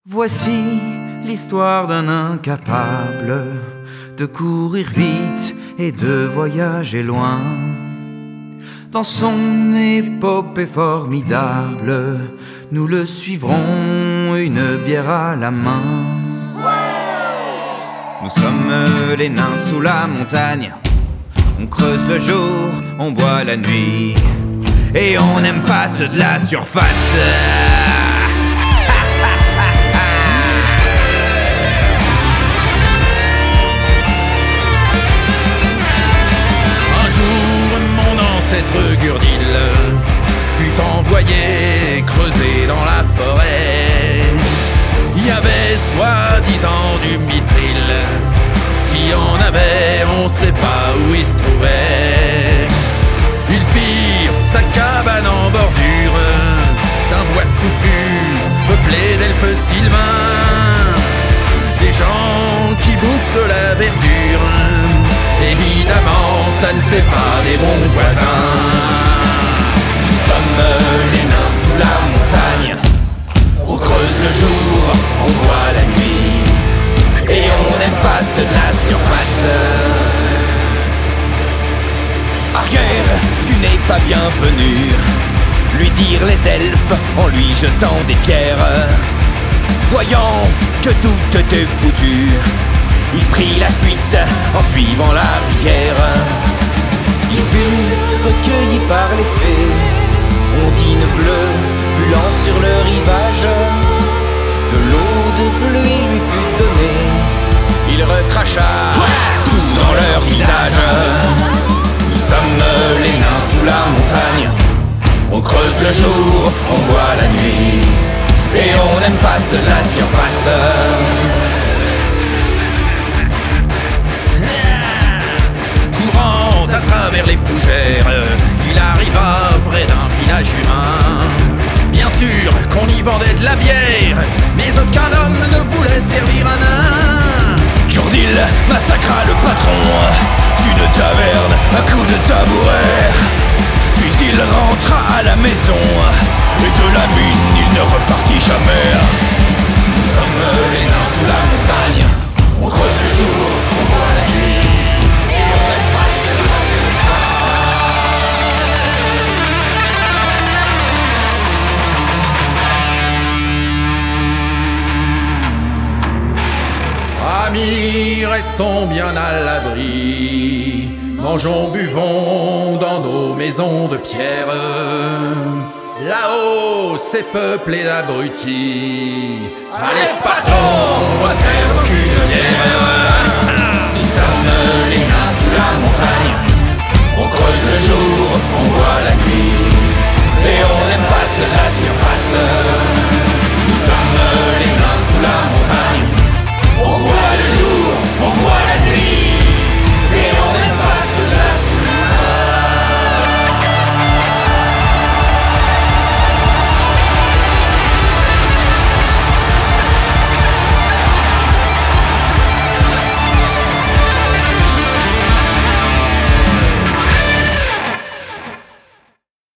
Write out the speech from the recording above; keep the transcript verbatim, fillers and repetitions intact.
Voici l'histoire d'un incapable de courir vite et de voyager loin. Dans son épopée formidable, nous le suivrons, une bière à la main. Nous sommes les nains sous la montagne. On creuse le jour, on boit la nuit, et on n'aime pas ceux de la surface. Un jour, mon ancêtre Gurdil fut envoyé creuser dans la forêt. Il y avait soi-disant du mithril. Si on avait, on sait pas où il se trouvait. Il fit sa cabane en bordure d'un bois touffu peuplé d'elfes sylvains, des gens qui bouffent de la verdure. Évidemment, ça ne fait pas des bons voisins. Nous sommes les nains sous la montagne. On creuse le jour, on boit la nuit, et on n'aime pas ceux de la surface. Arrière, tu n'es pas bienvenu, lui dirent les elfes en lui jetant des pierres. Voyant que tout était foutu, il prit la fuite en suivant la rivière. Il fut recueilli par les fées, ondine bleue bulant sur le rivage. De l'eau de pluie lui fut donnée, il recracha tout dans leur visage. Nous sommes les nains sous la montagne. On creuse le jour, on boit la nuit, et on n'aime pas ceux de la surface. Courant à travers les fougères, il arriva près d'un village humain. Bien sûr qu'on y vendait de la bière, mais aucun homme ne voulait servir un nain. Gurdil massacra le patron d'une taverne à coups de tabouret. Puis il rentra à la maison, et de la mine il ne repartit jamais. Nous sommes les nains sous la montagne. On creuse le jour, on boit la nuit, et on n'aime pas ceux de la surface. Amis, restons bien à l'abri. Mangeons, buvons dans nos maisons de pierre. Là-haut, c'est peuplé d'abrutis. Allez, pas